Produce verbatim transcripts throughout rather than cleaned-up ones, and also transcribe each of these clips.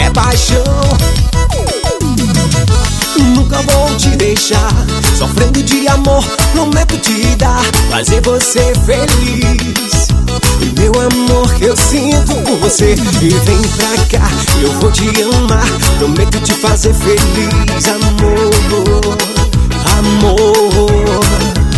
é paixão. Nunca vou te deixar sofrendo de amor, prometo te dar, fazer você feliz. E meu amor que eu sinto por você, e vem pra cá, eu vou te amar, prometo te fazer feliz. Amor, amor,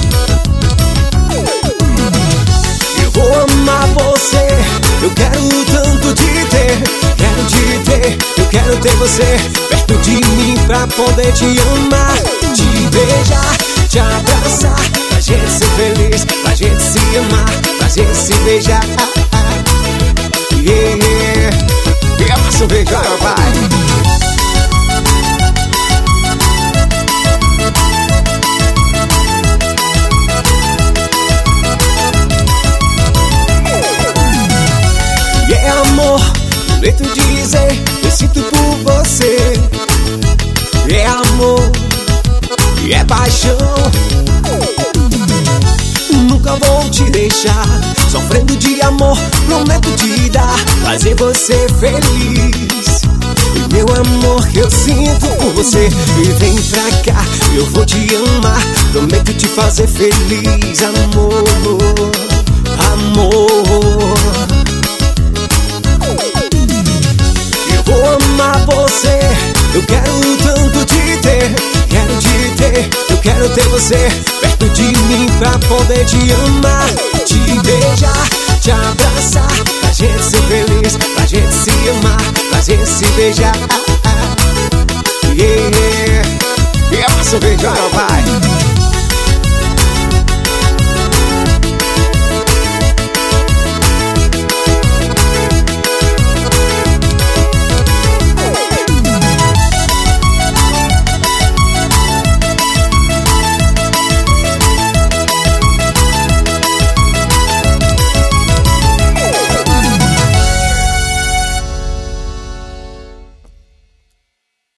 eu vou amar você, eu quero tanto te ter, quero te ter, eu quero ter você perto de mim pra poder te amar, te beijar, te abraçar, pra gente ser feliz, pra gente se amar, pra gente se beijar. Yeah, yeah. E a massa beijar, vai. É amor, jeito de dizer, eu sinto por você. É amor, e é paixão. Nunca vou te deixar sofrendo de amor, prometo te dar, fazer você feliz. E meu amor que eu sinto por você, e vem pra cá, eu vou te amar, prometo te fazer feliz. Amor, amor, vou amar você, eu quero tanto te ter, quero te ter, eu quero ter você perto de mim pra poder te amar, te beijar, te abraçar, pra gente ser feliz, pra gente se amar, pra gente se beijar. Yeah, yeah. E a massa beijar, vai.